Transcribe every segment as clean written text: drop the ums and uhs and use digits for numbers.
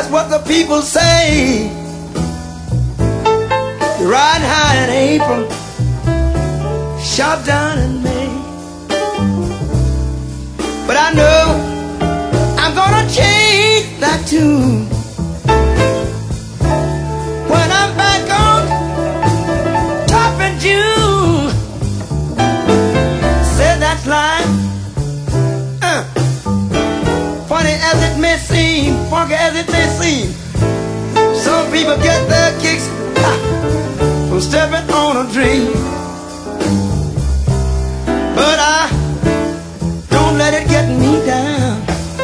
That's what the people say. You're riding high in April, shot down in May. But I know I'm gonna change that tune when I'm back on top in June. Said that line, funny as it may seem, funky as it may seem, some people get their kicks from stepping on a dream. But I don't let it get me down,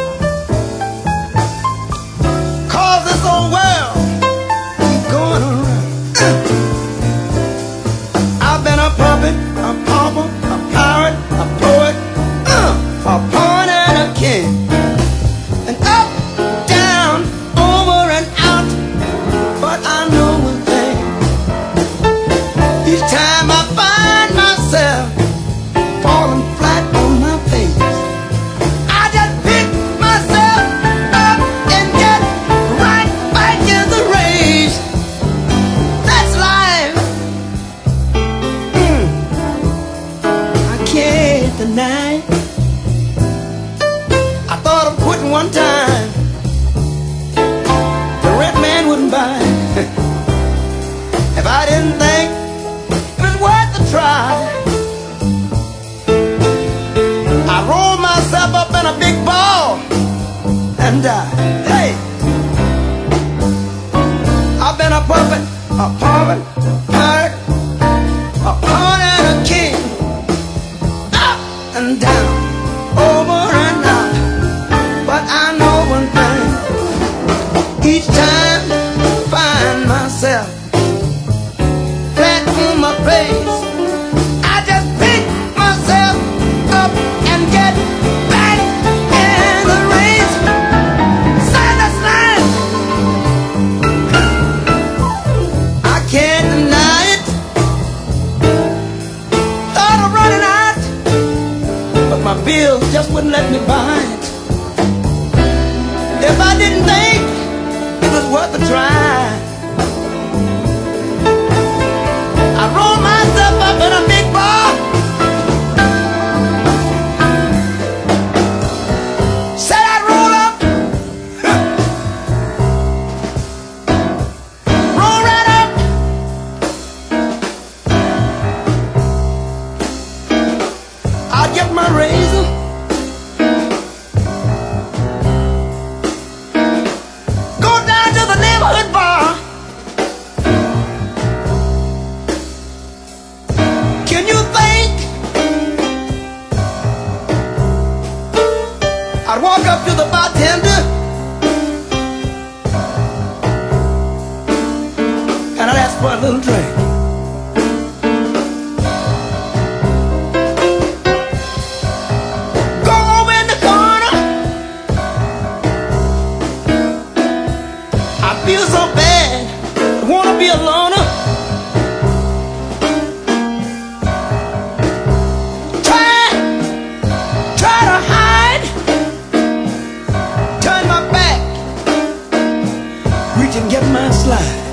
'cause this old world keep going around. I've been a puppet, a pauper, a pirate, a poet, a pawn and a king, and up, down, over and out. But I know one thing, each time I find myself falling flat on my face, I just pick myself up and get right back in the race. That's life. I can't deny it. I thought of quitting one time, the red man wouldn't buy it. If I didn't think it was worth the try, I rolled myself up in a big ball and died. Hey, I've been a puppet, a pauper, a pirate, a pawn and a king, up and down, over and out. But I know one thing, each time I find myself flat on my face, I just pick myself up and get back in the race. Sign the line. I can't deny it. Thought of running out, but my bills just wouldn't let me buy it. If I didn't think it was worth a try, I rolled myself up in a big ball. Said I'd roll up, roll right up. I'd get my razor, go down to the neighborhood bar. Can you think I'd walk up to the bartender and I'd ask for a little drink? Go over in the corner, I feel so bad, I wanna be a loner. Try to hide, turn my back, reach and get my slide.